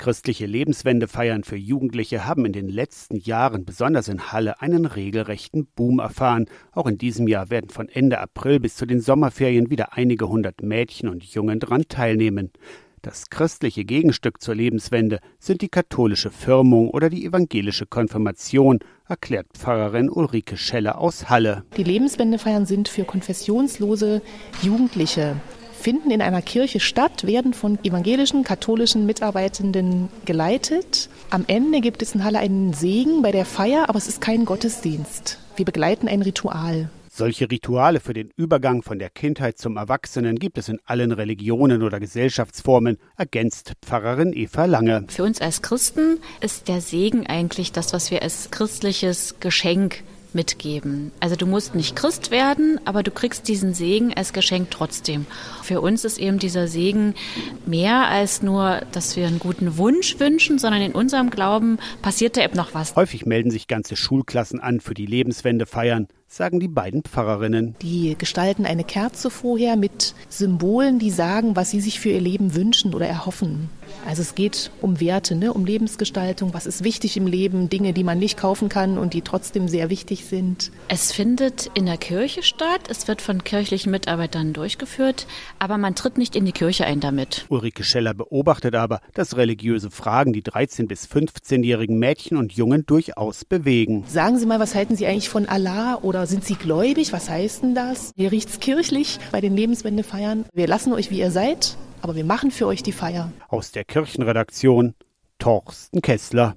Christliche Lebenswendefeiern für Jugendliche haben in den letzten Jahren besonders in Halle einen regelrechten Boom erfahren. Auch in diesem Jahr werden von Ende April bis zu den Sommerferien wieder einige hundert Mädchen und Jungen daran teilnehmen. Das christliche Gegenstück zur Lebenswende sind die katholische Firmung oder die evangelische Konfirmation, erklärt Pfarrerin Ulrike Scheller aus Halle. Die Lebenswendefeiern sind für konfessionslose Jugendliche, finden in einer Kirche statt, werden von evangelischen, katholischen Mitarbeitenden geleitet. Am Ende gibt es in Halle einen Segen bei der Feier, aber es ist kein Gottesdienst. Wir begleiten ein Ritual. Solche Rituale für den Übergang von der Kindheit zum Erwachsenen gibt es in allen Religionen oder Gesellschaftsformen, ergänzt Pfarrerin Eva Lange. Für uns als Christen ist der Segen eigentlich das, was wir als christliches Geschenk mitgeben. Also du musst nicht Christ werden, aber du kriegst diesen Segen als Geschenk trotzdem. Für uns ist eben dieser Segen mehr als nur, dass wir einen guten Wunsch wünschen, sondern in unserem Glauben passiert da eben noch was. Häufig melden sich ganze Schulklassen an für die Lebenswendefeiern, sagen die beiden Pfarrerinnen. Die gestalten eine Kerze vorher mit Symbolen, die sagen, was sie sich für ihr Leben wünschen oder erhoffen. Also es geht um Werte, um Lebensgestaltung, was ist wichtig im Leben, Dinge, die man nicht kaufen kann und die trotzdem sehr wichtig sind. Es findet in der Kirche statt, es wird von kirchlichen Mitarbeitern durchgeführt, aber man tritt nicht in die Kirche ein damit. Ulrike Scheller beobachtet aber, dass religiöse Fragen die 13- bis 15-jährigen Mädchen und Jungen durchaus bewegen. Sagen Sie mal, was halten Sie eigentlich von Allah oder sind Sie gläubig? Was heißt denn das? Hier riecht's kirchlich bei den Lebenswendefeiern. Wir lassen euch, wie ihr seid, aber wir machen für euch die Feier. Aus der Kirchenredaktion Torsten Kessler.